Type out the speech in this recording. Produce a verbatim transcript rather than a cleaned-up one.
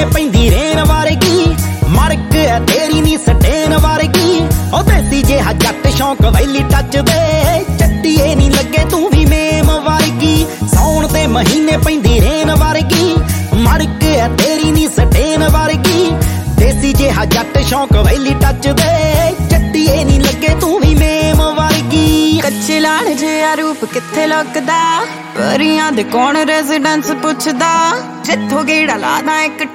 ਪੈਂਦੀ ਰੇਨ ਵਰਗੀ, ਮੜਕ ਐ ਤੇਰੀ ਨੀ ਸਟੇਨ ਵਰਗੀ। ਉਹ ਦੇਸੀ ਜਿਹਾ ਜੱਟ ਸ਼ੌਂਕ ਵੈਲੀ ਟੱਚ ਦੇ, ਚੱਟੀਏ ਨੀ ਲੱਗੇ ਤੂੰ ਵੀ ਮੇਮ ਵਰਗੀ। ਸੌਣ ਦੇ ਮਹੀਨੇ ਪੈਂਦੀ ਰੇਨ ਵਰਗੀ, ਮੜਕ ਐ ਤੇਰੀ ਨੀ ਸਟੇਨ ਵਰਗੀ। ਦੇਸੀ ਜਿਹਾ ਜੱਟ ਸ਼ੌਂਕ ਵੈਲੀ ਟੱਚ ਦੇ, ਚੱਟੀਏ ਨੀ ਲੱਗੇ ਤੂੰ ਵੀ ਮੇਮ ਵਰਗੀ। ਕੱਚੇ ਲਾਲ ਜਿਹਾ ਰੂਪ ਕਿੱਥੇ ਲੁਕਦਾ, ਪਰੀਆਂ ਦੇ ਕੌਣ ਰੈਜ਼ੀਡੈਂਸ ਪੁੱਛਦਾ। ਜਿੱਥੋਂ ਗੇੜਾ ਲਾਦਾ ਇੱਕ